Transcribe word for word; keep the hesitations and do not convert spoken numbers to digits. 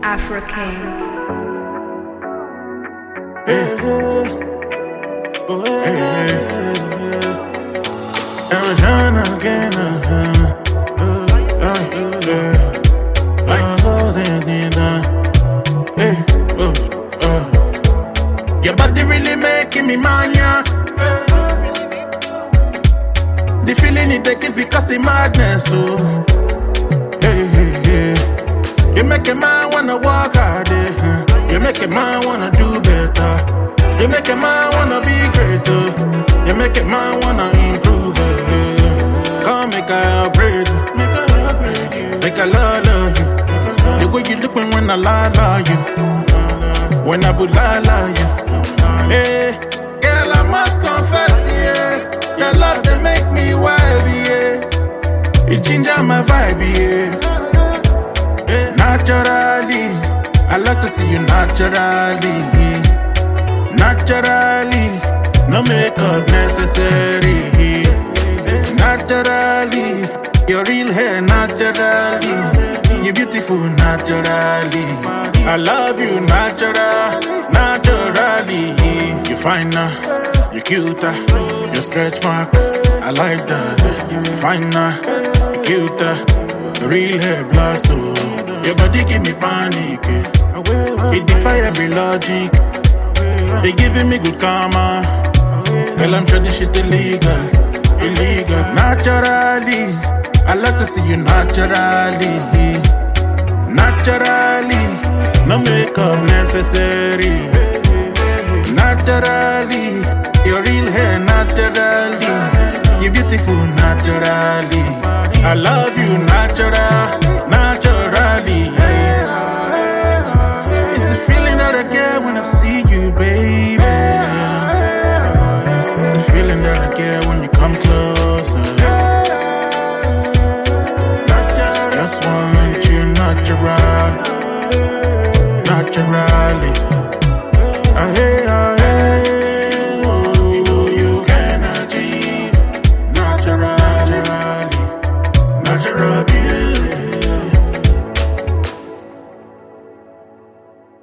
Afro King. Hey, oh, hey, hey. Arizona again, uh-huh. uh, uh, yeah. Like so they did, uh, hey, oh, uh. Your body really making me mania. The feeling it take if it cause it madness, oh. Hey, hey, hey. You make a man wanna walk out there, huh? You make a man wanna do better. You make a man wanna be greater. You make a man wanna improve. Uh, Come make I upgrade you. Make I upgrade you. Make I love, love you. The way you look when, when I lie, lie you. When I would lie, lie you. Hey, girl, I must confess, yeah. Your love, they make me wild, yeah. It ginger my vibe, yeah. Naturally, I like to see you naturally. Naturally, no makeup necessary. Naturally, your real hair naturally. You beautiful naturally. I love you natural, naturally. You finer, you cuter, your stretch mark. I like that. You finer, you cuter, the real hair blast too. Your body give me panic. It defy every logic. They giving me good karma. Girl, I'm sure this shit illegal. Illegal. Naturally, I like to see you naturally. Naturally, no makeup necessary. Naturally, your real hair naturally. You beautiful naturally. I love you natural, naturally. It's the feeling that I get when I see you, baby. The feeling that I get when you come closer. Just want you natural, naturally. I hate